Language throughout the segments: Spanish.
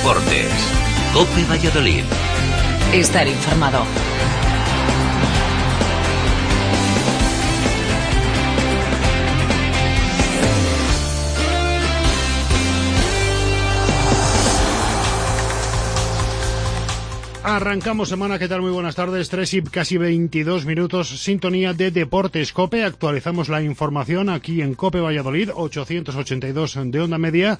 Deportes. COPE Valladolid. Estar informado. Arrancamos semana, ¿qué tal? Muy buenas tardes, 3 y casi 22 minutos, sintonía de Deportes COPE. Actualizamos la información aquí en COPE Valladolid, 882 de onda media,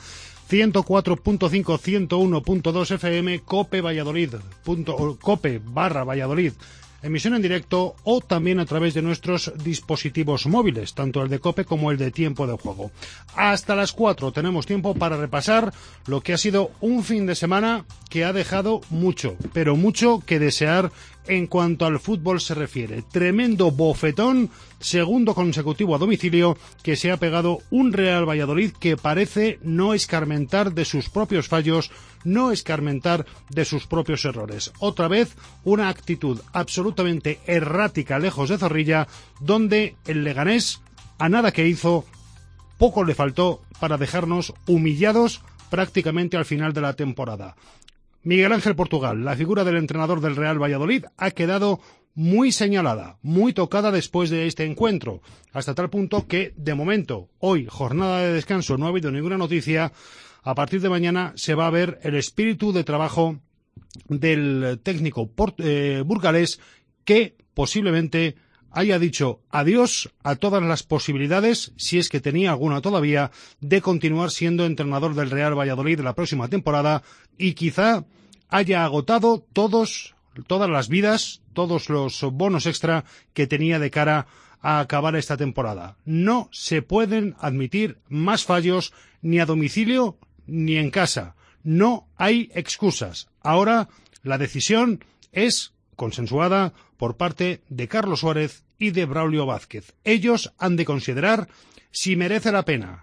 104.5, 101.2 FM, COPE Valladolid, COPE/Valladolid. Emisión en directo o también a través de nuestros dispositivos móviles, tanto el de COPE como el de Tiempo de Juego. Hasta las 4 tenemos tiempo para repasar lo que ha sido un fin de semana que ha dejado mucho, pero mucho que desear en cuanto al fútbol se refiere. Tremendo bofetón, segundo consecutivo a domicilio, que se ha pegado un Real Valladolid que parece no escarmentar de sus propios fallos, no escarmentar de sus propios errores. Otra vez, una actitud absolutamente errática lejos de Zorrilla, donde el Leganés, a nada que hizo, poco le faltó para dejarnos humillados prácticamente al final de la temporada. Miguel Ángel Portugal, la figura del entrenador del Real Valladolid, ha quedado muy señalada, muy tocada después de este encuentro, hasta tal punto que, de momento, hoy, jornada de descanso, no ha habido ninguna noticia. A partir de mañana se va a ver el espíritu de trabajo del técnico burgalés, que posiblemente haya dicho adiós a todas las posibilidades, si es que tenía alguna todavía, de continuar siendo entrenador del Real Valladolid la próxima temporada, y quizá haya agotado todas las vidas, todos los bonos extra que tenía de cara a acabar esta temporada. No se pueden admitir más fallos ni a domicilio ni en casa. No hay excusas. Ahora la decisión es consensuada por parte de Carlos Suárez y de Braulio Vázquez. Ellos han de considerar si merece la pena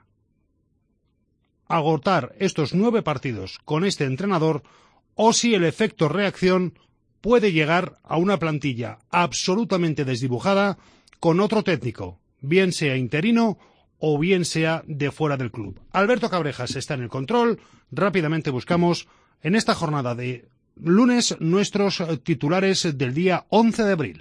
agotar estos 9 partidos con este entrenador o si el efecto reacción puede llegar a una plantilla absolutamente desdibujada con otro técnico, bien sea interino o bien sea de fuera del club. Alberto Cabrejas está en el control. Rápidamente buscamos en esta jornada de lunes nuestros titulares del día 11 de abril.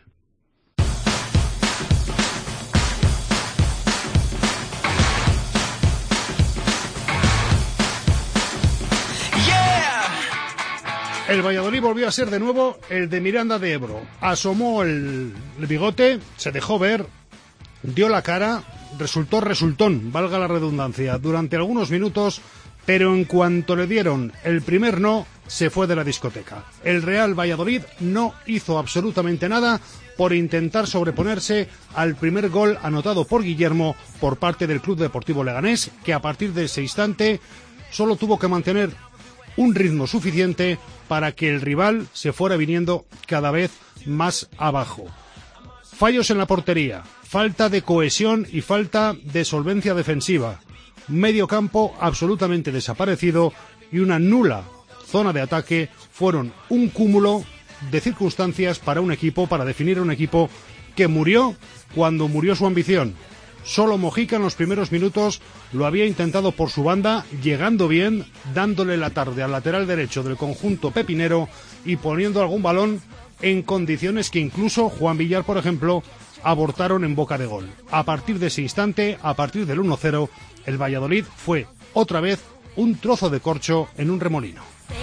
El Valladolid volvió a ser de nuevo el de Miranda de Ebro. Asomó el bigote, se dejó ver, dio la cara, resultón, valga la redundancia, durante algunos minutos, pero en cuanto le dieron el primer no, se fue de la discoteca. El Real Valladolid no hizo absolutamente nada por intentar sobreponerse al primer gol anotado por Guillermo por parte del Club Deportivo Leganés, que a partir de ese instante solo tuvo que mantener un ritmo suficiente para que el rival se fuera viniendo cada vez más abajo. Fallos en la portería, falta de cohesión y falta de solvencia defensiva, medio campo absolutamente desaparecido y una nula zona de ataque fueron un cúmulo de circunstancias para definir un equipo que murió cuando murió su ambición. Solo Mojica en los primeros minutos lo había intentado por su banda, llegando bien, dándole la tarde al lateral derecho del conjunto pepinero y poniendo algún balón en condiciones que incluso Juan Villar, por ejemplo, abortaron en boca de gol. A partir de ese instante, a partir del 1-0, el Valladolid fue otra vez un trozo de corcho en un remolino.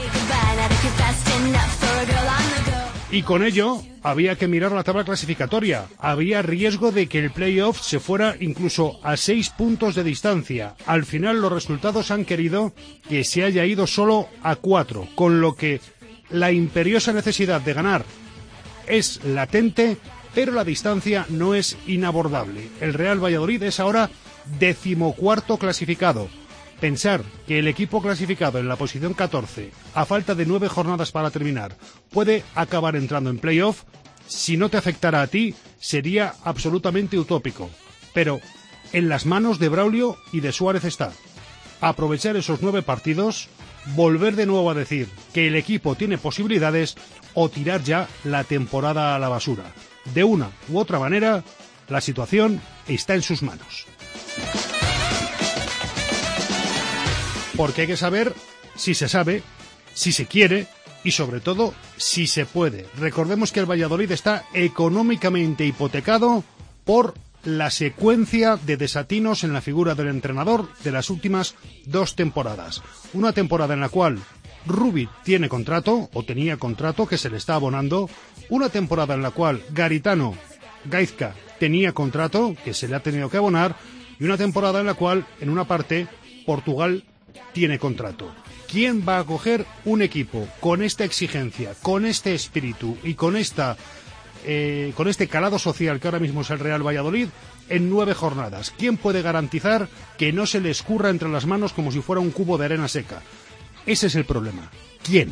Y con ello había que mirar la tabla clasificatoria. Había riesgo de que el playoff se fuera incluso a 6 puntos de distancia. Al final los resultados han querido que se haya ido solo a 4, con lo que la imperiosa necesidad de ganar es latente, pero la distancia no es inabordable. El Real Valladolid es ahora 14º clasificado. Pensar que el equipo clasificado en la posición 14, a falta de 9 jornadas para terminar, puede acabar entrando en playoff, si no te afectara a ti, sería absolutamente utópico. Pero en las manos de Braulio y de Suárez está aprovechar esos 9 partidos, volver de nuevo a decir que el equipo tiene posibilidades o tirar ya la temporada a la basura. De una u otra manera, la situación está en sus manos. Porque hay que saber, si se sabe, si se quiere y sobre todo si se puede. Recordemos que el Valladolid está económicamente hipotecado por la secuencia de desatinos en la figura del entrenador de las últimas 2 temporadas. Una temporada en la cual Rubi tiene contrato, o tenía contrato, que se le está abonando. Una temporada en la cual Gaizka tenía contrato, que se le ha tenido que abonar. Y una temporada en la cual, en una parte, Portugal tiene contrato. ¿Quién va a coger un equipo con esta exigencia, con este espíritu y con este calado social que ahora mismo es el Real Valladolid en 9 jornadas? ¿Quién puede garantizar que no se le escurra entre las manos como si fuera un cubo de arena seca? Ese es el problema. ¿Quién?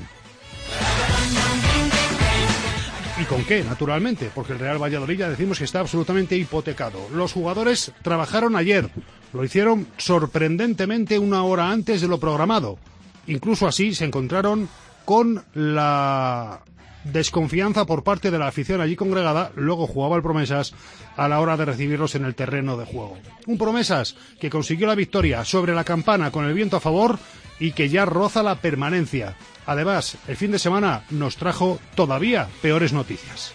¿Y con qué? Naturalmente, porque el Real Valladolid ya decimos que está absolutamente hipotecado. Los jugadores trabajaron ayer, lo hicieron sorprendentemente 1 hora antes de lo programado. Incluso así se encontraron con la desconfianza por parte de la afición allí congregada. Luego jugaba el Promesas a la hora de recibirlos en el terreno de juego. Un Promesas que consiguió la victoria sobre la Campana con el viento a favor y que ya roza la permanencia. Además, el fin de semana nos trajo todavía peores noticias.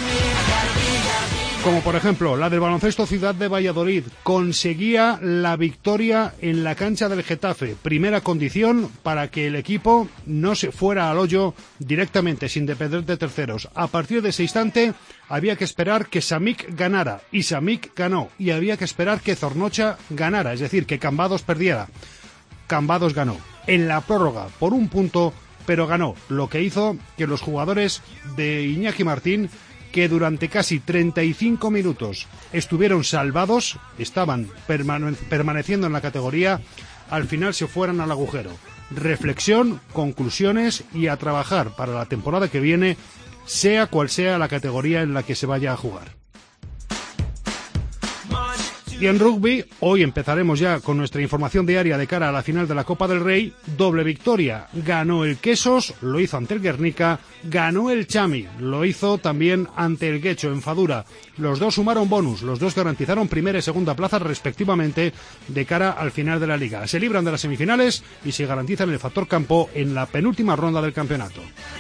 Como por ejemplo la del Baloncesto Ciudad de Valladolid. Conseguía la victoria en la cancha del Getafe. Primera condición para que el equipo no se fuera al hoyo directamente, sin depender de terceros. A partir de ese instante había que esperar que Samik ganara. Y Samik ganó. Y había que esperar que Zornocha ganara. Es decir, que Cambados perdiera. Cambados ganó. En la prórroga, por 1 punto, pero ganó. Lo que hizo que los jugadores de Iñaki Martín, que durante casi 35 minutos estuvieron salvados, estaban permaneciendo en la categoría, al final se fueran al agujero. Reflexión, conclusiones y a trabajar para la temporada que viene, sea cual sea la categoría en la que se vaya a jugar. Y en rugby, hoy empezaremos ya con nuestra información diaria de cara a la final de la Copa del Rey. Doble victoria, ganó el Quesos, lo hizo ante el Guernica, ganó el Chami, lo hizo también ante el Guecho en Fadura. Los dos sumaron bonus, los dos garantizaron primera y segunda plaza respectivamente de cara al final de la liga. Se libran de las semifinales y se garantizan el factor campo en la penúltima ronda del campeonato.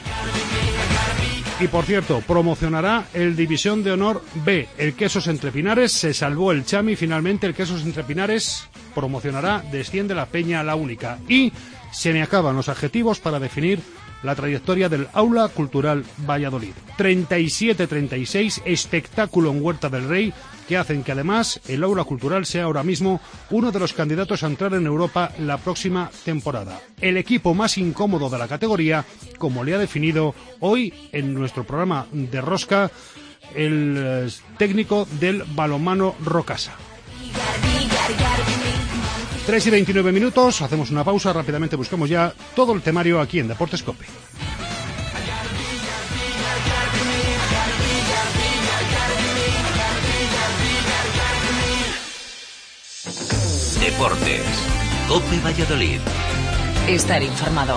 Y por cierto, promocionará el División de Honor B. El Quesos Entre Pinares, se salvó el Chami, finalmente el Quesos Entre Pinares promocionará, desciende la Peña a la única. Y se me acaban los adjetivos para definir la trayectoria del Aula Cultural Valladolid. 37-36, espectáculo en Huerta del Rey, que hacen que además el Aula Cultural sea ahora mismo uno de los candidatos a entrar en Europa la próxima temporada. El equipo más incómodo de la categoría, como le ha definido hoy en nuestro programa de Rosca el técnico del balonmano Rocasa. 3:29, hacemos una pausa, rápidamente buscamos ya todo el temario aquí en Deportes COPE. Deportes, COPE Valladolid. Estar informado.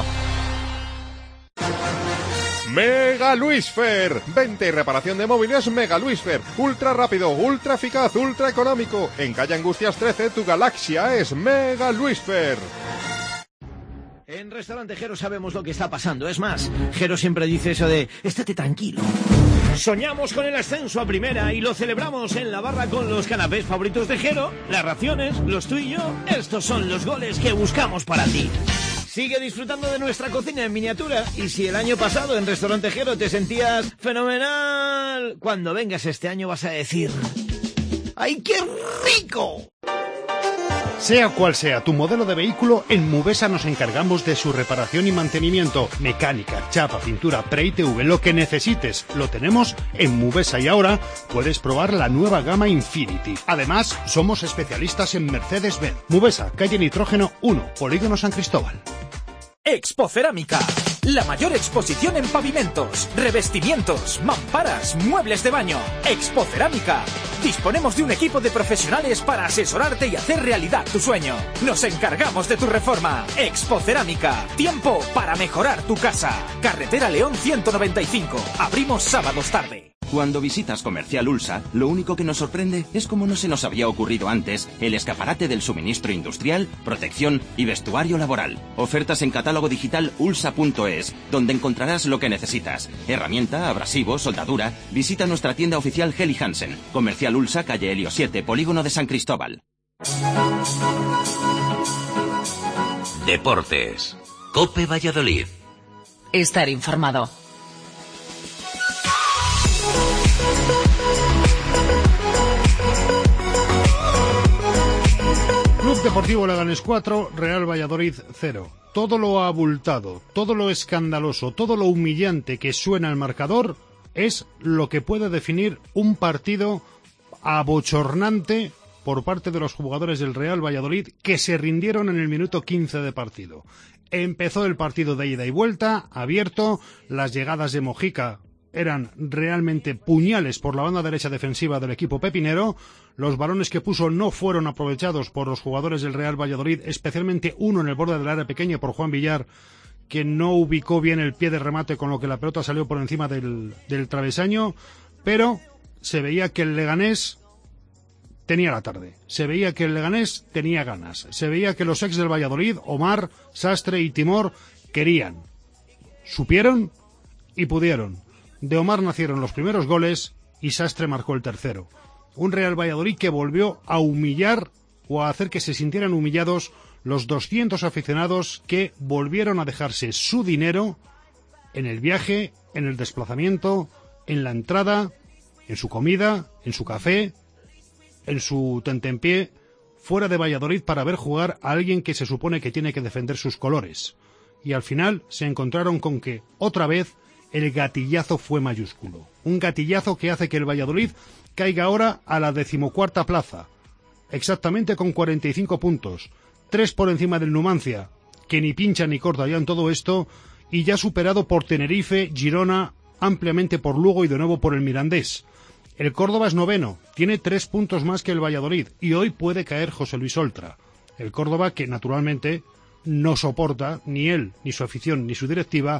Mega Luisfer, venta y reparación de móviles Mega Luisfer, ultra rápido, ultra eficaz, ultra económico. En calle Angustias 13, tu galaxia es Mega Luisfer. En Restaurante Jero sabemos lo que está pasando. Es más, Jero siempre dice eso de estate tranquilo. Soñamos con el ascenso a primera y lo celebramos en la barra con los canapés favoritos de Jero, las raciones, los tú y yo. Estos son los goles que buscamos para ti. Sigue disfrutando de nuestra cocina en miniatura y si el año pasado en Restaurante Jero te sentías fenomenal, cuando vengas este año vas a decir ¡ay, qué rico! Sea cual sea tu modelo de vehículo, en Mubesa nos encargamos de su reparación y mantenimiento. Mecánica, chapa, pintura, pre-ITV, lo que necesites, lo tenemos en Mubesa. Y ahora puedes probar la nueva gama Infinity. Además, somos especialistas en Mercedes-Benz. Mubesa, calle Nitrógeno 1, Polígono San Cristóbal. Expo Cerámica, la mayor exposición en pavimentos, revestimientos, mamparas, muebles de baño. Expo Cerámica. Disponemos de un equipo de profesionales para asesorarte y hacer realidad tu sueño. Nos encargamos de tu reforma. Expo Cerámica. Tiempo para mejorar tu casa. Carretera León 195. Abrimos sábados tarde. Cuando visitas Comercial Ulsa, lo único que nos sorprende es cómo no se nos había ocurrido antes el escaparate del suministro industrial, protección y vestuario laboral. Ofertas en catálogo digital ulsa.es, donde encontrarás lo que necesitas. Herramienta, abrasivo, soldadura. Visita nuestra tienda oficial Helly Hansen. Comercial Ulsa, calle Helio 7, Polígono de San Cristóbal. Deportes. COPE Valladolid. Estar informado. Club Deportivo Leganés 4, Real Valladolid 0. Todo lo abultado, todo lo escandaloso, todo lo humillante que suena el marcador es lo que puede definir un partido abochornante por parte de los jugadores del Real Valladolid, que se rindieron en el minuto 15 de partido. Empezó el partido de ida y vuelta, abierto, las llegadas de Mojica eran realmente puñales por la banda derecha defensiva del equipo pepinero. Los balones que puso no fueron aprovechados por los jugadores del Real Valladolid, especialmente uno en el borde del área pequeña por Juan Villar, que no ubicó bien el pie de remate, con lo que la pelota salió por encima del travesaño, pero se veía que el Leganés tenía la tarde, se veía que el Leganés tenía ganas, se veía que los ex del Valladolid, Omar, Sastre y Timor, querían, supieron y pudieron. De Omar nacieron los primeros goles y Sastre marcó el tercero. Un Real Valladolid que volvió a humillar o a hacer que se sintieran humillados los 200 aficionados que volvieron a dejarse su dinero en el viaje, en el desplazamiento, en la entrada, en su comida, en su café, en su tentempié, fuera de Valladolid para ver jugar a alguien que se supone que tiene que defender sus colores. Y al final se encontraron con que, otra vez, el gatillazo fue mayúsculo. Un gatillazo que hace que el Valladolid caiga ahora a la 14ª plaza, exactamente con 45 puntos, 3 por encima del Numancia, que ni pincha ni corta ya en todo esto, y ya superado por Tenerife, Girona, ampliamente por Lugo y de nuevo por el Mirandés. El Córdoba es noveno, tiene 3 puntos más que el Valladolid, y hoy puede caer José Luis Oltra. El Córdoba, que naturalmente no soporta, ni él, ni su afición, ni su directiva,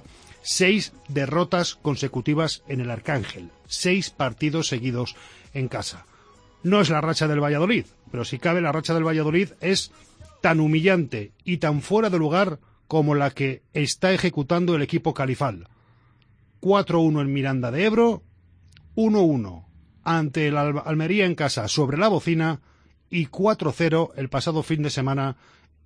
6 derrotas consecutivas en el Arcángel, 6 partidos seguidos en casa. No es la racha del Valladolid, pero si cabe la racha del Valladolid es tan humillante y tan fuera de lugar como la que está ejecutando el equipo califal. 4-1 en Miranda de Ebro, 1-1 ante el Almería en casa sobre la bocina y 4-0 el pasado fin de semana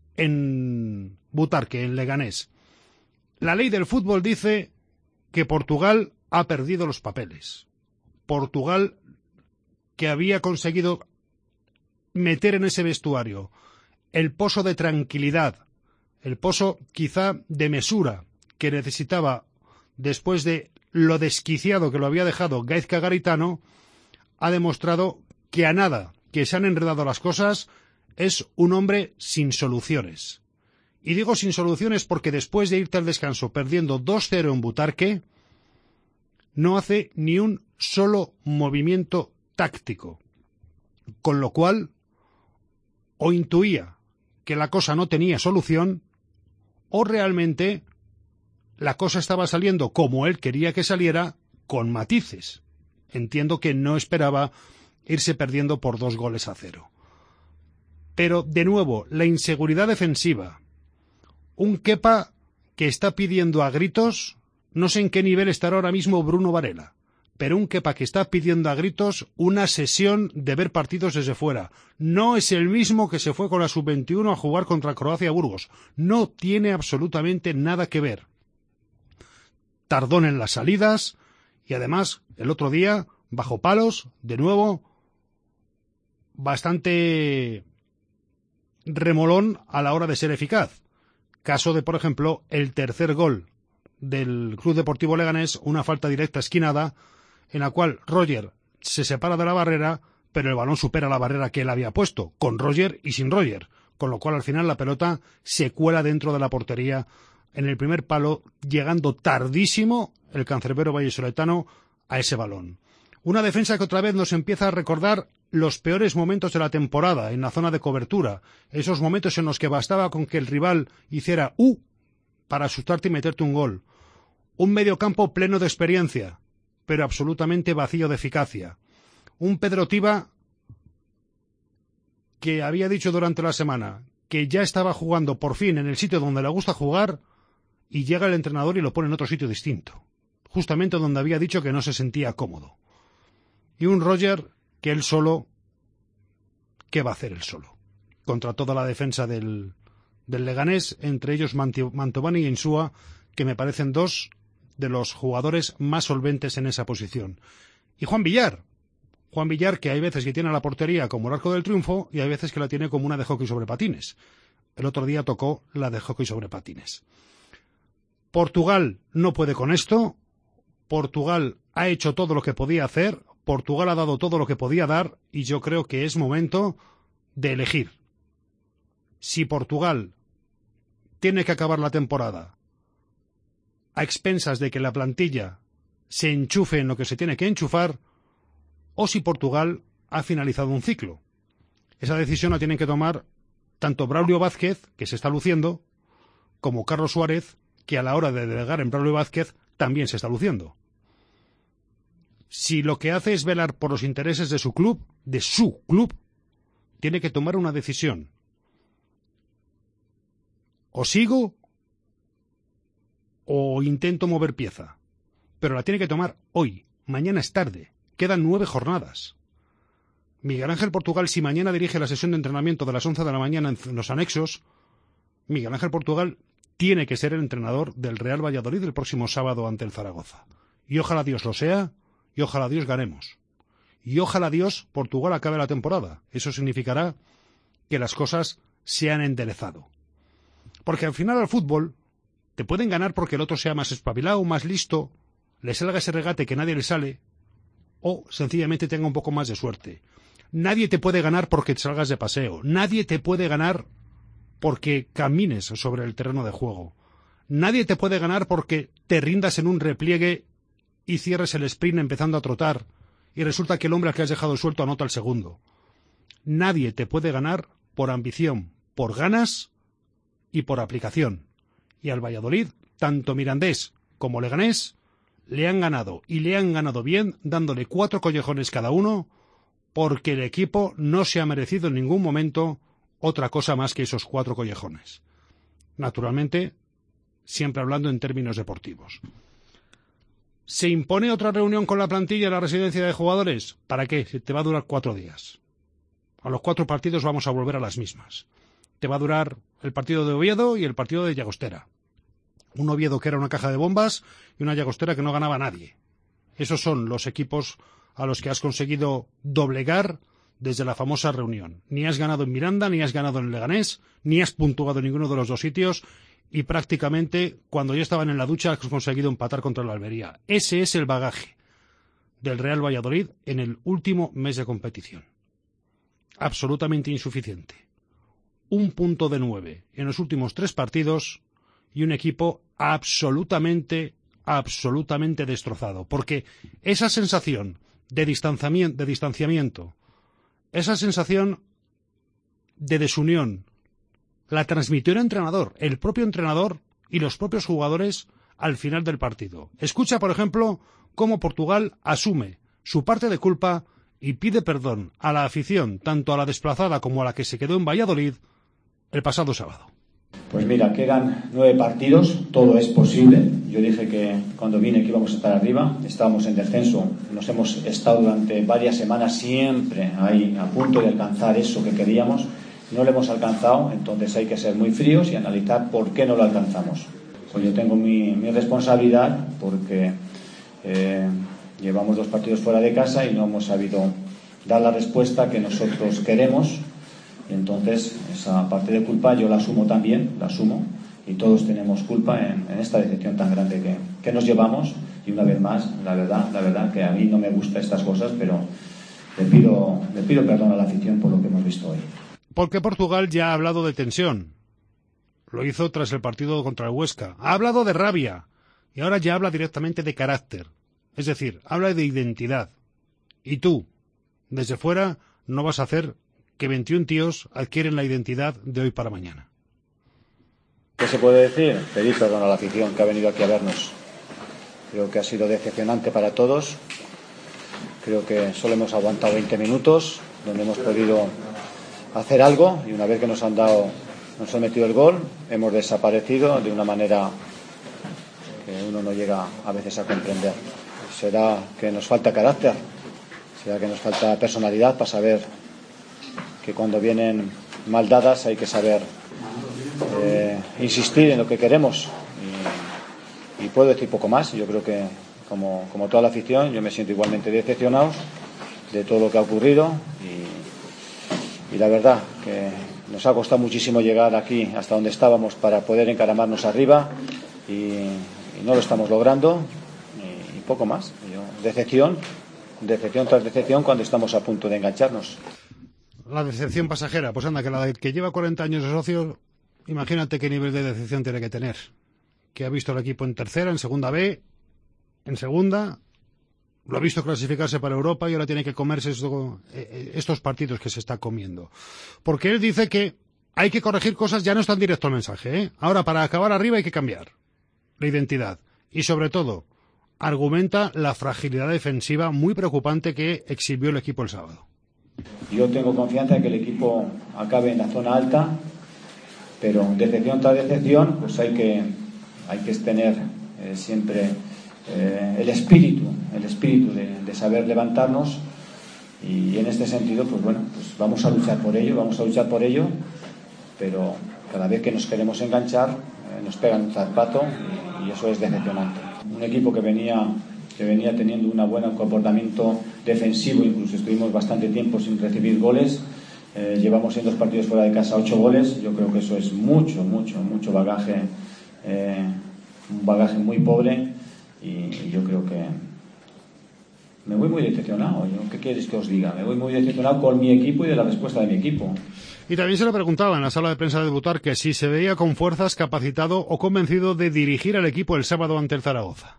en Butarque, en Leganés. La ley del fútbol dice que Portugal ha perdido los papeles. Portugal, que había conseguido meter en ese vestuario el pozo de tranquilidad, el pozo quizá de mesura que necesitaba después de lo desquiciado que lo había dejado Gaizka Garitano, ha demostrado que a nada que se han enredado las cosas es un hombre sin soluciones. Y digo sin soluciones porque después de irte al descanso perdiendo 2-0 en Butarque, no hace ni un solo movimiento táctico. Con lo cual, o intuía que la cosa no tenía solución, o realmente la cosa estaba saliendo como él quería que saliera, con matices. Entiendo que no esperaba irse perdiendo por 2-0. Pero, de nuevo, la inseguridad defensiva. Un Kepa que está pidiendo a gritos, no sé en qué nivel estará ahora mismo Bruno Varela, pero un Kepa que está pidiendo a gritos una sesión de ver partidos desde fuera. No es el mismo que se fue con la sub-21 a jugar contra Croacia-Burgos. No tiene absolutamente nada que ver. Tardón en las salidas y además el otro día, bajo palos, de nuevo, bastante remolón a la hora de ser eficaz. Caso de, por ejemplo, el tercer gol del Club Deportivo Leganés, una falta directa esquinada, en la cual Roger se separa de la barrera, pero el balón supera la barrera que él había puesto, con Roger y sin Roger, con lo cual al final la pelota se cuela dentro de la portería en el primer palo, llegando tardísimo el cancerbero vallisoletano a ese balón. Una defensa que otra vez nos empieza a recordar los peores momentos de la temporada en la zona de cobertura, esos momentos en los que bastaba con que el rival hiciera para asustarte y meterte un gol. Un mediocampo pleno de experiencia, pero absolutamente vacío de eficacia. Un Pedro Tiba que había dicho durante la semana que ya estaba jugando por fin en el sitio donde le gusta jugar, y llega el entrenador y lo pone en otro sitio distinto, justamente donde había dicho que no se sentía cómodo. Y un Roger que él solo, ¿qué va a hacer él solo? Contra toda la defensa del Leganés, entre ellos Mantovani y Insúa, que me parecen dos de los jugadores más solventes en esa posición. Y Juan Villar, que hay veces que tiene la portería como el arco del triunfo y hay veces que la tiene como una de hockey sobre patines. El otro día tocó la de hockey sobre patines. Portugal no puede con esto. Portugal ha hecho todo lo que podía hacer. Portugal ha dado todo lo que podía dar y yo creo que es momento de elegir. Si Portugal tiene que acabar la temporada a expensas de que la plantilla se enchufe en lo que se tiene que enchufar, o si Portugal ha finalizado un ciclo. Esa decisión la tienen que tomar tanto Braulio Vázquez, que se está luciendo, como Carlos Suárez, que a la hora de delegar en Braulio Vázquez también se está luciendo. Si lo que hace es velar por los intereses de su club, tiene que tomar una decisión. O sigo o intento mover pieza. Pero la tiene que tomar hoy. Mañana es tarde. Quedan 9 jornadas. Miguel Ángel Portugal, si mañana dirige la sesión de entrenamiento de las 11 de la mañana en los anexos, Miguel Ángel Portugal tiene que ser el entrenador del Real Valladolid el próximo sábado ante el Zaragoza. Y ojalá Dios lo sea, y ojalá Dios ganemos. Y ojalá Dios Portugal acabe la temporada. Eso significará que las cosas se han enderezado. Porque al final al fútbol te pueden ganar porque el otro sea más espabilado, más listo, le salga ese regate que nadie le sale, o sencillamente tenga un poco más de suerte. Nadie te puede ganar porque te salgas de paseo. Nadie te puede ganar porque camines sobre el terreno de juego. Nadie te puede ganar porque te rindas en un repliegue y cierres el sprint empezando a trotar y resulta que el hombre al que has dejado suelto anota el segundo. Nadie te puede ganar por ambición, por ganas y por aplicación. Y al Valladolid, tanto Mirandés como Leganés, le han ganado, y le han ganado bien, dándole 4 collejones cada uno, porque el equipo no se ha merecido en ningún momento otra cosa más que esos 4 collejones. Naturalmente, siempre hablando en términos deportivos. ¿Se impone otra reunión con la plantilla en la residencia de jugadores? ¿Para qué? Te va a durar 4 días. A los 4 partidos vamos a volver a las mismas. Te va a durar el partido de Oviedo y el partido de Llagostera. Un Oviedo que era una caja de bombas y una Llagostera que no ganaba a nadie. Esos son los equipos a los que has conseguido doblegar desde la famosa reunión. Ni has ganado en Miranda, ni has ganado en Leganés, ni has puntuado en ninguno de los 2 sitios y prácticamente cuando ya estaban en la ducha has conseguido empatar contra la Almería. Ese es el bagaje del Real Valladolid en el último mes de competición. Absolutamente insuficiente. 1 punto de 9 en los últimos 3 partidos y un equipo absolutamente destrozado. Porque esa sensación de distanciamiento, esa sensación de desunión, la transmitió el entrenador, el propio entrenador y los propios jugadores al final del partido. Escucha, por ejemplo, cómo Portugal asume su parte de culpa y pide perdón a la afición, tanto a la desplazada como a la que se quedó en Valladolid, el pasado sábado. Pues mira, quedan 9 partidos, todo es posible. Yo dije que cuando vine que íbamos a estar arriba, estábamos en descenso, nos hemos estado durante varias semanas siempre ahí a punto de alcanzar eso que queríamos, no lo hemos alcanzado, entonces hay que ser muy fríos y analizar por qué no lo alcanzamos. Pues yo tengo mi responsabilidad porque llevamos 2 partidos fuera de casa y no hemos sabido dar la respuesta que nosotros queremos. Entonces, esa parte de culpa yo la asumo también, y todos tenemos culpa en esta decepción tan grande que nos llevamos. Y una vez más, la verdad que a mí no me gustan estas cosas, pero le pido perdón a la afición por lo que hemos visto hoy. Porque Portugal ya ha hablado de tensión. Lo hizo tras el partido contra el Huesca. Ha hablado de rabia. Y ahora ya habla directamente de carácter. Es decir, habla de identidad. Y tú, desde fuera, no vas a hacer que 21 tíos adquieren la identidad de hoy para mañana. ¿Qué se puede decir? Pedir perdón a la afición que ha venido aquí a vernos. Creo que ha sido decepcionante para todos. Creo que solo hemos aguantado 20 minutos, donde hemos podido hacer algo, y una vez que nos han metido el gol, hemos desaparecido de una manera que uno no llega a veces a comprender. Será que nos falta carácter, será que nos falta personalidad para saber que cuando vienen mal dadas hay que saber insistir en lo que queremos. Y puedo decir poco más. Yo creo que como toda la afición, yo me siento igualmente decepcionado de todo lo que ha ocurrido, y la verdad que nos ha costado muchísimo llegar aquí hasta donde estábamos para poder encaramarnos arriba, y no lo estamos logrando, y poco más. Decepción tras decepción cuando estamos a punto de engancharnos. La decepción pasajera, pues anda, que la que lleva 40 años de socio, imagínate qué nivel de decepción tiene que tener. Que ha visto el equipo en tercera, en segunda B, en segunda, lo ha visto clasificarse para Europa y ahora tiene que comerse estos partidos que se está comiendo. Porque él dice que hay que corregir cosas, ya no es tan directo el mensaje, ¿eh? Ahora, para acabar arriba hay que cambiar la identidad. Y sobre todo, argumenta la fragilidad defensiva muy preocupante que exhibió el equipo el sábado. Yo tengo confianza en que el equipo acabe en la zona alta, pero decepción tras decepción, pues hay que tener siempre el espíritu de saber levantarnos, y en este sentido, pues bueno, pues vamos a luchar por ello, pero cada vez que nos queremos enganchar nos pegan un zarpazo, y eso es decepcionante. Un equipo que venía teniendo un buen comportamiento defensivo, incluso estuvimos bastante tiempo sin recibir goles. Llevamos en 2 partidos fuera de casa 8 goles. Yo creo que eso es mucho bagaje, un bagaje muy pobre, y yo creo que me voy muy decepcionado. ¿Qué quieres que os diga? Me voy muy decepcionado con mi equipo y de la respuesta de mi equipo. Y también se le preguntaba en la sala de prensa de debutar que si se veía con fuerzas, capacitado o convencido de dirigir al equipo el sábado ante el Zaragoza.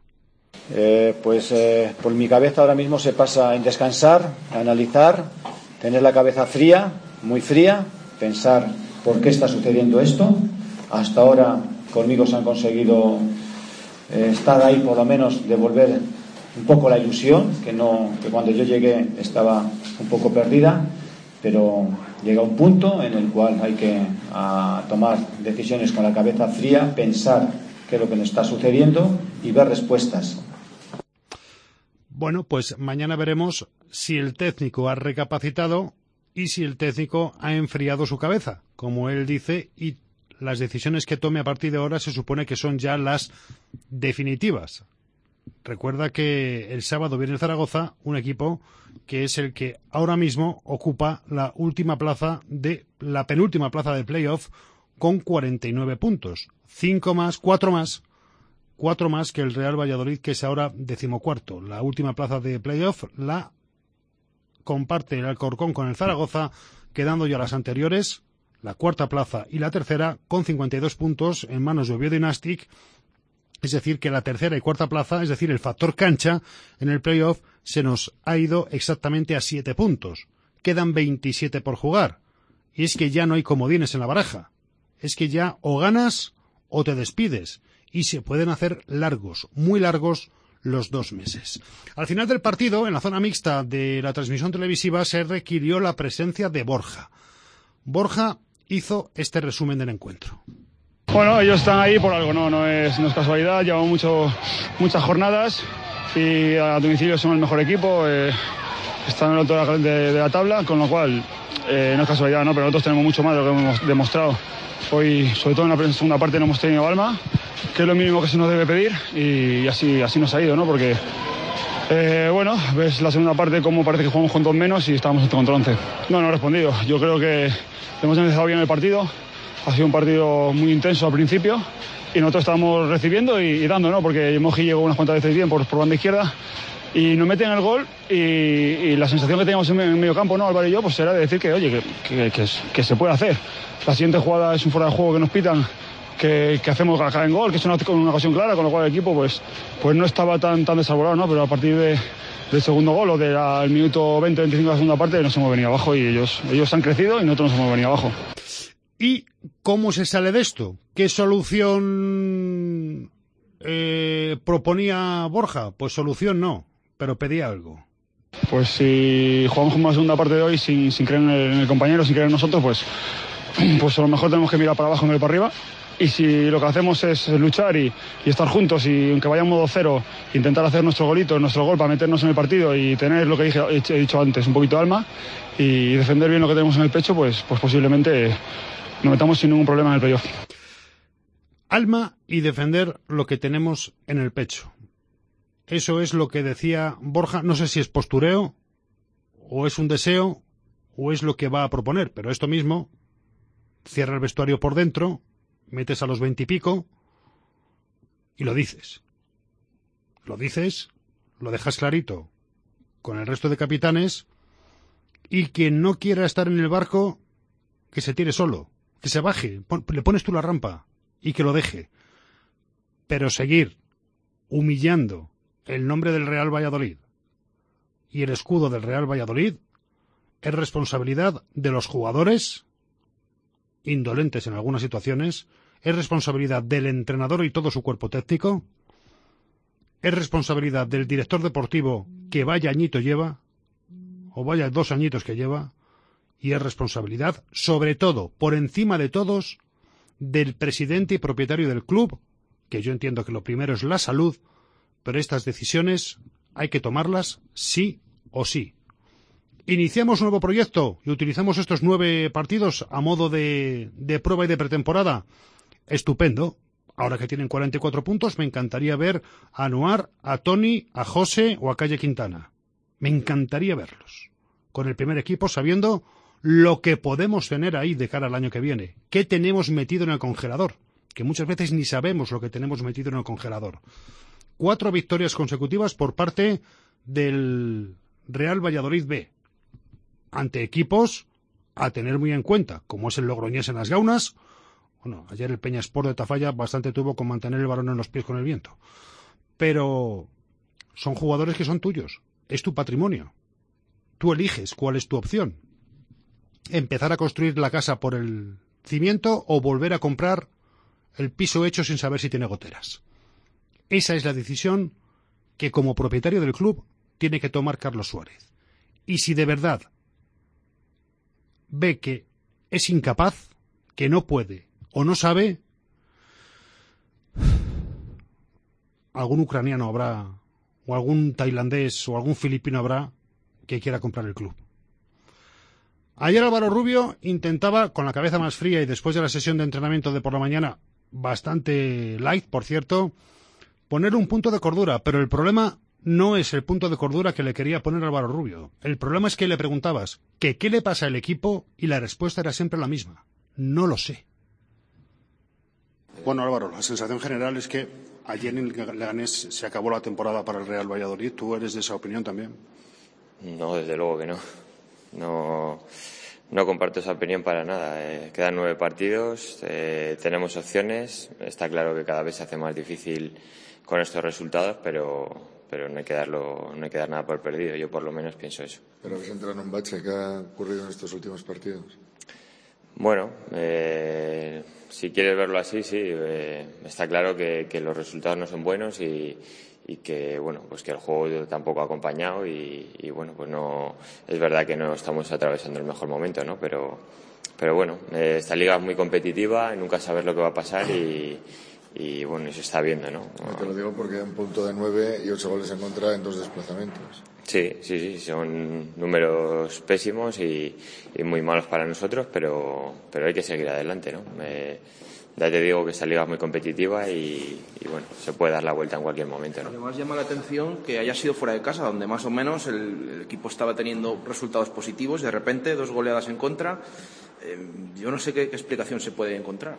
Por mi cabeza ahora mismo se pasa en descansar, analizar, tener la cabeza fría, muy fría, pensar por qué está sucediendo esto. Hasta ahora conmigo se han conseguido estar ahí, por lo menos devolver un poco la ilusión, que cuando yo llegué estaba un poco perdida, pero llega un punto en el cual hay que tomar decisiones con la cabeza fría, pensar qué es lo que nos está sucediendo y ver respuestas. Bueno, pues mañana veremos si el técnico ha recapacitado y si el técnico ha enfriado su cabeza, como él dice, y las decisiones que tome a partir de ahora se supone que son ya las definitivas. Recuerda que el sábado viene el Zaragoza, un equipo que es el que ahora mismo ocupa la penúltima plaza de playoff con 49 puntos. 4 más que el Real Valladolid, que es ahora 14º. La última plaza de playoff la comparte el Alcorcón con el Zaragoza, quedando ya las anteriores, la 4ª plaza y la 3ª, con 52 puntos en manos de Oviedo y Nastic. Es decir, que la 3ª y 4ª plaza, es decir, el factor cancha en el playoff, se nos ha ido exactamente a 7 puntos. Quedan 27 por jugar. Y es que ya no hay comodines en la baraja. Es que ya o ganas o te despides. Y se pueden hacer largos, muy largos, los 2 meses. Al final del partido, en la zona mixta de la transmisión televisiva, se requirió la presencia de Borja. Borja hizo este resumen del encuentro. Bueno, ellos están ahí por algo, no es casualidad. Llevamos muchas jornadas y a domicilio son el mejor equipo. Están en el otro de la tabla, con lo cual no es casualidad, ¿no? Pero nosotros tenemos mucho más de lo que hemos demostrado. Hoy, sobre todo en la segunda parte, no hemos tenido alma, que es lo mínimo que se nos debe pedir, y así nos ha ido, ¿no? Porque, bueno, ves la segunda parte como parece que jugamos con 2 menos y estábamos contra 11. No he respondido. Yo creo que hemos empezado bien el partido. Ha sido un partido muy intenso al principio y nosotros estábamos recibiendo y dando, ¿no? Porque Moji llegó unas cuantas veces bien por banda izquierda y nos meten el gol, y la sensación que teníamos en medio campo, ¿no, Álvaro y yo? Pues era de decir que, oye, que se puede hacer. La siguiente jugada es un fuera de juego que nos pitan, que hacemos acá en gol, que es una ocasión clara, con lo cual el equipo pues no estaba tan desarbolado, ¿no? Pero a partir del segundo gol o del minuto 20-25 de la segunda parte nos hemos venido abajo, y ellos han crecido y nosotros nos hemos venido abajo. ¿Y cómo se sale de esto? ¿Qué solución proponía Borja? Pues solución no, pero pedía algo. Pues si jugamos como la segunda parte de hoy sin creer en el compañero, sin creer en nosotros, pues a lo mejor tenemos que mirar para abajo en vez de para arriba. Y si lo que hacemos es luchar y estar juntos y aunque vaya en modo cero, intentar hacer nuestro golito, nuestro gol para meternos en el partido y tener lo que he dicho antes, un poquito de alma y defender bien lo que tenemos en el pecho, pues posiblemente nos metamos sin ningún problema en el playoff. Alma y defender lo que tenemos en el pecho. Eso es lo que decía Borja. No sé si es postureo, o es un deseo, o es lo que va a proponer, pero esto mismo, cierra el vestuario por dentro, metes a los 20 y pico y lo dices. Lo dices, lo dejas clarito con el resto de capitanes y quien no quiera estar en el barco, que se tire solo, que se baje, le pones tú la rampa y que lo deje. Pero seguir humillando el nombre del Real Valladolid y el escudo del Real Valladolid es responsabilidad de los jugadores, indolentes en algunas situaciones, es responsabilidad del entrenador y todo su cuerpo técnico, es responsabilidad del director deportivo que vaya añito lleva, o vaya 2 añitos que lleva, y es responsabilidad, sobre todo, por encima de todos, del presidente y propietario del club, que yo entiendo que lo primero es la salud, pero estas decisiones hay que tomarlas sí o sí. Iniciamos un nuevo proyecto y utilizamos estos 9 partidos a modo de prueba y de pretemporada. Estupendo. Ahora que tienen 44 puntos, me encantaría ver a Anuar, a Toni, a José o a Calle Quintana. Me encantaría verlos con el primer equipo, sabiendo lo que podemos tener ahí de cara al año que viene. ¿Qué tenemos metido en el congelador? Que muchas veces ni sabemos lo que tenemos metido en el congelador. 4 victorias consecutivas por parte del Real Valladolid B, ante equipos a tener muy en cuenta, como es el Logroñés en las Gaunas. Bueno, ayer el Peñasport de Tafalla bastante tuvo con mantener el balón en los pies con el viento. Pero son jugadores que son tuyos, es tu patrimonio. Tú eliges cuál es tu opción. Empezar a construir la casa por el cimiento o volver a comprar el piso hecho sin saber si tiene goteras. Esa es la decisión que como propietario del club tiene que tomar Carlos Suárez. Y si de verdad ve que es incapaz, que no puede o no sabe, algún ucraniano habrá, o algún tailandés o algún filipino habrá que quiera comprar el club. Ayer Álvaro Rubio intentaba, con la cabeza más fría y después de la sesión de entrenamiento de por la mañana, bastante light, por cierto, poner un punto de cordura, pero el problema no es el punto de cordura que le quería poner Álvaro Rubio. El problema es que le preguntabas que qué le pasa al equipo y la respuesta era siempre la misma. No lo sé. Bueno, Álvaro, la sensación general es que ayer en Leganés se acabó la temporada para el Real Valladolid. ¿Tú eres de esa opinión también? No, desde luego que no. No comparto esa opinión para nada. Quedan 9 partidos, tenemos opciones. Está claro que cada vez se hace más difícil con estos resultados, pero no hay que dar nada por perdido. Yo por lo menos pienso eso. ¿Pero habéis entrado en un bache que ha ocurrido en estos últimos partidos? Bueno, si quieres verlo así, sí. Está claro que los resultados no son buenos y que bueno, pues que el juego tampoco ha acompañado y bueno, pues no es verdad que no estamos atravesando el mejor momento, ¿no? Pero bueno, esta liga es muy competitiva, nunca sabes lo que va a pasar y bueno, y se está viendo, ¿no? No, te lo digo porque hay un punto de 9 y 8 goles en contra en 2 desplazamientos. Sí, son números pésimos y muy malos para nosotros, pero hay que seguir adelante, ¿no? Ya te digo que esta liga es muy competitiva y bueno, se puede dar la vuelta en cualquier momento, ¿no? Además llama la atención que haya sido fuera de casa, donde más o menos el equipo estaba teniendo resultados positivos, de repente 2 goleadas en contra. Yo no sé qué explicación se puede encontrar.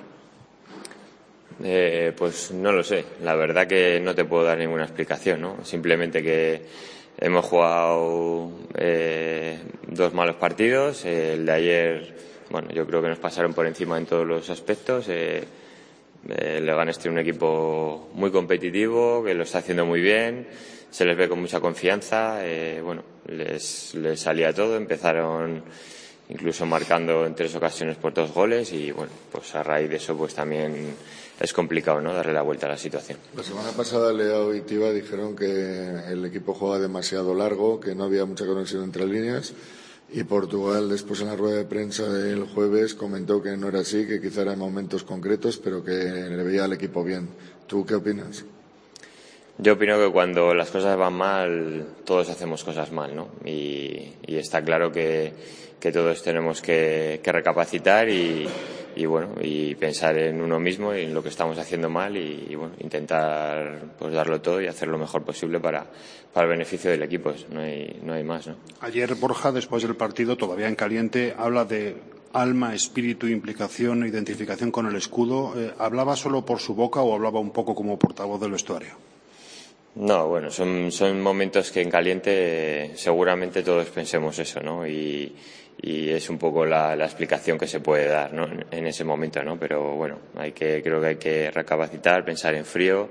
Pues no lo sé, la verdad que no te puedo dar ninguna explicación, ¿no? Simplemente que hemos jugado 2 malos partidos, el de ayer. Bueno, yo creo que nos pasaron por encima en todos los aspectos. Leganés tiene un equipo muy competitivo, que lo está haciendo muy bien, se les ve con mucha confianza. Bueno, les salía todo, empezaron incluso marcando en 3 ocasiones por 2 goles y bueno, pues a raíz de eso pues también es complicado, ¿no?, darle la vuelta a la situación. La semana pasada Leao y Tiba dijeron que el equipo juega demasiado largo, que no había mucha conexión entre líneas, y Portugal después en la rueda de prensa del jueves comentó que no era así, que quizá eran momentos concretos, pero que le veía al equipo bien. ¿Tú qué opinas? Yo opino que cuando las cosas van mal, todos hacemos cosas mal, ¿no? Y está claro que todos tenemos que recapacitar y pensar en uno mismo y en lo que estamos haciendo mal y bueno, intentar pues darlo todo y hacer lo mejor posible para el beneficio del equipo. No hay más, ¿no? Ayer Borja, después del partido, todavía en caliente, habla de alma, espíritu, implicación, identificación con el escudo. ¿Hablaba solo por su boca o hablaba un poco como portavoz del vestuario? No, bueno, son momentos que en caliente seguramente todos pensemos eso, ¿no? Y es un poco la explicación que se puede dar, ¿no?, en ese momento, ¿no? Pero bueno, creo que hay que recapacitar, pensar en frío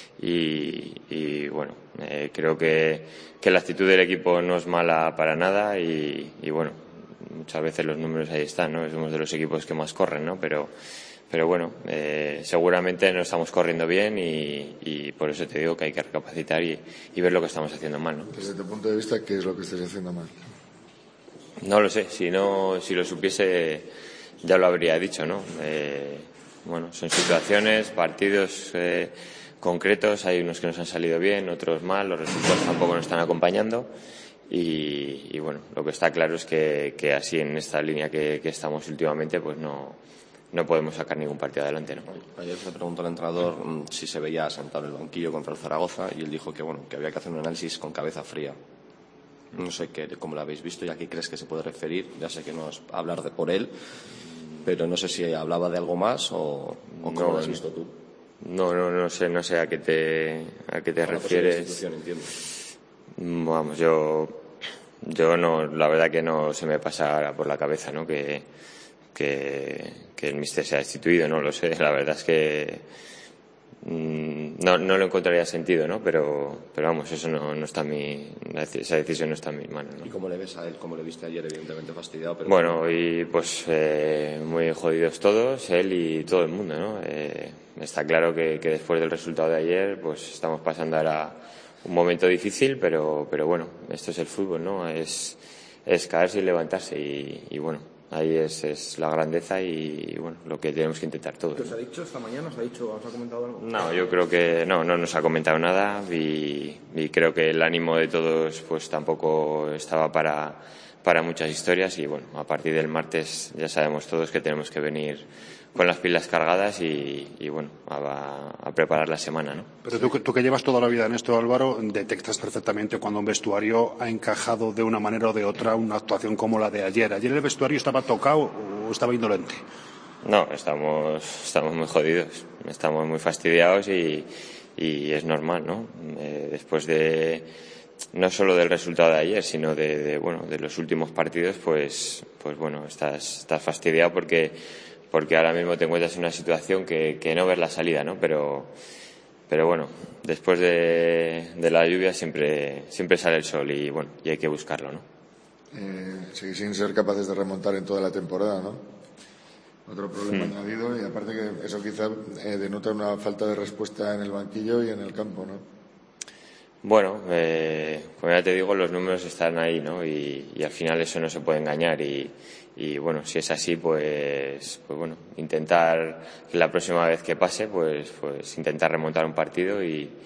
y bueno, creo que la actitud del equipo no es mala para nada y bueno, muchas veces los números ahí están, ¿no? Somos de los equipos que más corren, ¿no? Pero bueno, seguramente no estamos corriendo bien y por eso te digo que hay que recapacitar y ver lo que estamos haciendo mal, ¿no? Desde tu punto de vista, ¿qué es lo que estás haciendo mal? No lo sé, si lo supiese ya lo habría dicho, ¿no? Bueno, son situaciones, partidos concretos, hay unos que nos han salido bien, otros mal, los resultados tampoco nos están acompañando y bueno, lo que está claro es que así en esta línea que estamos últimamente, pues no podemos sacar ningún partido adelante, ¿no? Ayer se preguntó al entrenador si se veía sentado en el banquillo contra el Zaragoza y él dijo que había que hacer un análisis con cabeza fría. No sé cómo lo habéis visto y a qué crees que se puede referir. Ya sé que no es hablar por él, pero no sé si hablaba de algo más o cómo lo has visto tú. No sé a qué te refieres. Entiendo. Vamos, yo no, la verdad que no se me pasa ahora por la cabeza, ¿no?, que el míster sea destituido, no lo sé. La verdad es que no lo encontraría sentido, ¿no? Pero vamos, eso no está esa decisión no está en mis manos, ¿no? ¿Y cómo le ves a él? ¿Cómo le viste ayer? Evidentemente fastidiado, pero bueno, y pues muy jodidos todos, él y todo el mundo, ¿no? Está claro que después del resultado de ayer, pues estamos pasando ahora un momento difícil, pero bueno, esto es el fútbol, ¿no? Es caerse y levantarse y bueno, ahí es la grandeza y bueno, lo que tenemos que intentar todos. ¿Qué os ha dicho esta mañana? ¿Os ha comentado algo? No, yo creo que no nos ha comentado nada y creo que el ánimo de todos pues tampoco estaba para muchas historias y bueno, a partir del martes ya sabemos todos que tenemos que venir con las pilas cargadas y bueno, a preparar la semana, ¿no? Pero tú que llevas toda la vida en esto, Álvaro, detectas perfectamente cuando un vestuario ha encajado de una manera o de otra una actuación como la de ayer. ¿Ayer el vestuario estaba tocado o estaba indolente? No, estamos muy jodidos, estamos muy fastidiados y es normal, ¿no? Después de no solo del resultado de ayer, sino de los últimos partidos, pues bueno, estás fastidiado porque ahora mismo te encuentras en una situación que no ves la salida, ¿no? Pero bueno, después de la lluvia siempre sale el sol y bueno, y hay que buscarlo, ¿no? Seguir sin ser capaces de remontar en toda la temporada, ¿no? Otro problema añadido y aparte que eso quizá denota una falta de respuesta en el banquillo y en el campo, ¿no? Bueno, como ya te digo, los números están ahí, ¿no? Y al final eso no se puede engañar y bueno, si es así, pues bueno, intentar que la próxima vez que pase, pues intentar remontar un partido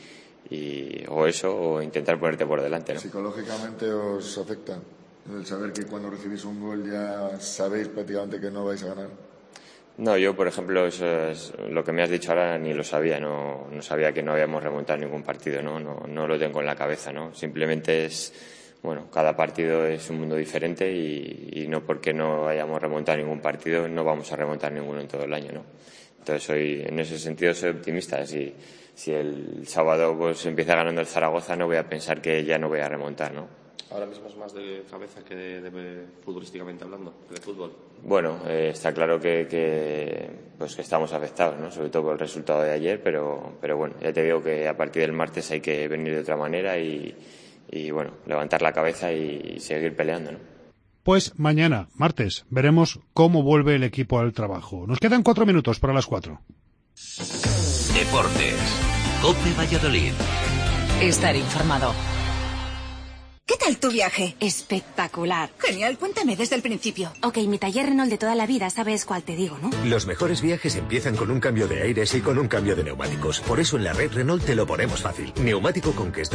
o intentar ponerte por delante, ¿no? ¿Psicológicamente os afecta el saber que cuando recibís un gol ya sabéis prácticamente que no vais a ganar? No, yo, por ejemplo, eso es lo que me has dicho ahora ni lo sabía, no sabía que no habíamos remontado ningún partido, no lo tengo en la cabeza, ¿no? Simplemente bueno, cada partido es un mundo diferente y no porque no hayamos remontado ningún partido no vamos a remontar ninguno en todo el año, ¿no? Entonces en ese sentido soy optimista. Si el sábado pues empieza ganando el Zaragoza, no voy a pensar que ya no voy a remontar, ¿no? Ahora mismo es más de cabeza que de futbolísticamente hablando, de fútbol. Bueno, está claro que estamos afectados, ¿no? Sobre todo por el resultado de ayer, pero bueno, ya te digo que a partir del martes hay que venir de otra manera y bueno, levantar la cabeza y seguir peleando, ¿no? Pues mañana, martes, veremos cómo vuelve el equipo al trabajo. Nos quedan 4 minutos para las 4. Deportes. COPE Valladolid. Estar informado. ¿Qué tal tu viaje? Espectacular. Genial, cuéntame desde el principio. Ok, mi taller Renault de toda la vida, sabes cuál te digo, ¿no? Los mejores viajes empiezan con un cambio de aires y con un cambio de neumáticos. Por eso en la red Renault te lo ponemos fácil. Neumático Conquest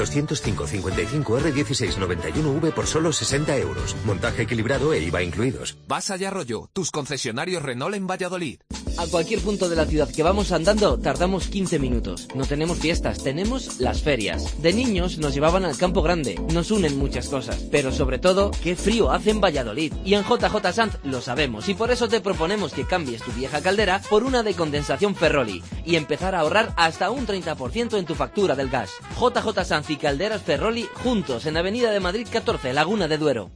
205-55R1691V por solo 60 euros. Montaje equilibrado e IVA incluidos. Vas allá, Arroyo, tus concesionarios Renault en Valladolid. A cualquier punto de la ciudad que vamos andando tardamos 15 minutos. No tenemos fiestas, tenemos las ferias. De niños nos llevaban al Campo Grande. Nos unen muchas cosas, pero sobre todo, qué frío hace en Valladolid. Y en JJ Sanz lo sabemos, y por eso te proponemos que cambies tu vieja caldera por una de condensación Ferroli y empezar a ahorrar hasta un 30% en tu factura del gas. JJ Sanz y Calderas Ferroli juntos en Avenida de Madrid 14, Laguna de Duero.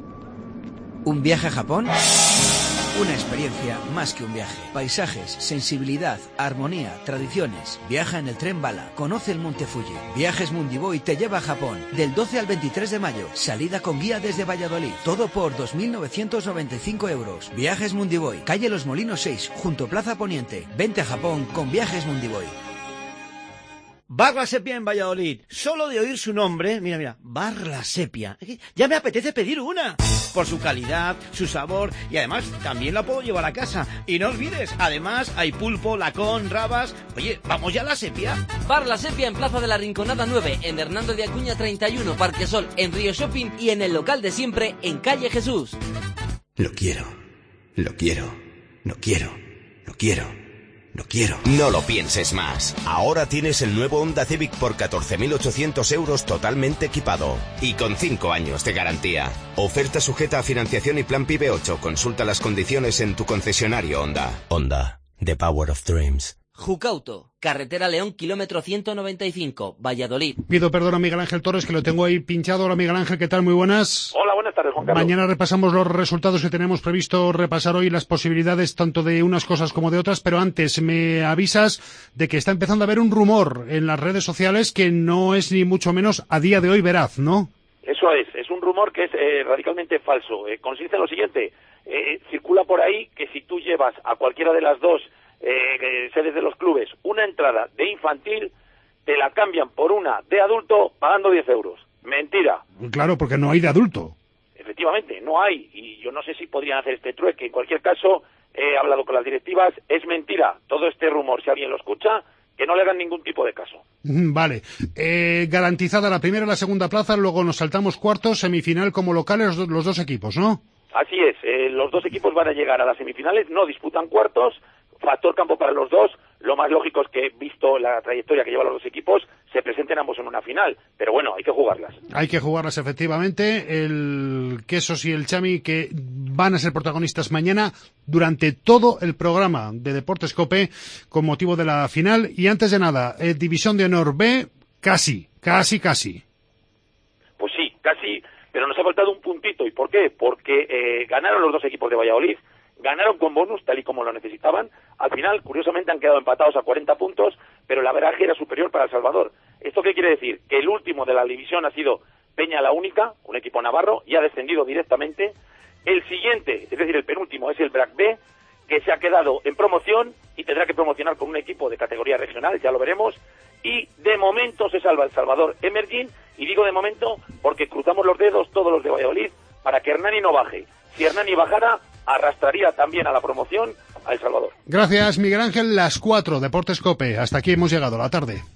¿Un viaje a Japón? Una experiencia más que un viaje. Paisajes, sensibilidad, armonía, tradiciones. Viaja en el tren bala. Conoce el Monte Fuji. Viajes Mundiboy te lleva a Japón. Del 12 al 23 de mayo. Salida con guía desde Valladolid. Todo por 2.995 euros. Viajes Mundiboy. Calle Los Molinos 6, junto Plaza Poniente. Vente a Japón con Viajes Mundiboy. Bar La Sepia en Valladolid. Solo de oír su nombre, mira, Bar La Sepia. Ya me apetece pedir una. Por su calidad, su sabor y además también la puedo llevar a casa. Y no olvides, además hay pulpo, lacón, rabas. Oye, ¿vamos ya a La Sepia? Bar La Sepia en Plaza de la Rinconada 9, en Hernando de Acuña 31, Parque Sol, en Río Shopping y en el local de siempre en Calle Jesús. Lo quiero. Lo quiero. Lo quiero. Lo quiero. No quiero. No lo pienses más. Ahora tienes el nuevo Honda Civic por 14.800 euros totalmente equipado y con 5 años de garantía. Oferta sujeta a financiación y plan PIB 8. Consulta las condiciones en tu concesionario Honda. Honda, the power of dreams. Jucauto, carretera León, kilómetro 195, Valladolid. Pido perdón a Miguel Ángel Torres, que lo tengo ahí pinchado. Hola Miguel Ángel, ¿qué tal? Muy buenas. Hola, buenas tardes, Juan Carlos. Mañana repasamos los resultados que tenemos previsto repasar hoy, las posibilidades tanto de unas cosas como de otras, pero antes me avisas de que está empezando a haber un rumor en las redes sociales que no es ni mucho menos a día de hoy veraz, ¿no? Eso es un rumor que es radicalmente falso. Consiste en lo siguiente, circula por ahí que si tú llevas a cualquiera de las dos sedes de los clubes una entrada de infantil, te la cambian por una de adulto pagando 10 euros. Mentira. Claro, porque no hay de adulto. Efectivamente, no hay. Y yo no sé si podrían hacer este trueque. En cualquier caso, he hablado con las directivas. Es mentira todo este rumor. Si alguien lo escucha, que no le hagan ningún tipo de caso. Vale. Garantizada la primera y la segunda plaza, luego nos saltamos cuartos, semifinal como locales los dos equipos, ¿no? Así es. Los dos equipos van a llegar a las semifinales, no disputan cuartos. Factor campo para los dos. Lo más lógico es que, visto la trayectoria que llevan los dos equipos, se presenten ambos en una final. Pero bueno, hay que jugarlas. Hay que jugarlas, efectivamente. El Quesos y el Chami, que van a ser protagonistas mañana durante todo el programa de Deportes COPE con motivo de la final. Y antes de nada, División de Honor B, casi. Pues sí, casi, pero nos ha faltado un puntito. ¿Y por qué? Porque ganaron los dos equipos de Valladolid. Ganaron con bonus, tal y como lo necesitaban. Al final, curiosamente, han quedado empatados a 40 puntos, pero el averaje era superior para El Salvador. ¿Esto qué quiere decir? Que el último de la división ha sido Peña la Única, un equipo navarro, y ha descendido directamente. El siguiente, es decir, el penúltimo, es el BRAC B, que se ha quedado en promoción y tendrá que promocionar con un equipo de categoría regional, ya lo veremos. Y de momento se salva El Salvador Emerging, y digo de momento porque cruzamos los dedos todos los de Valladolid para que Hernani no baje. Si Hernani bajara, arrastraría también a la promoción a El Salvador. Gracias, Miguel Ángel. Las 4, Deportes COPE. Hasta aquí hemos llegado, la tarde.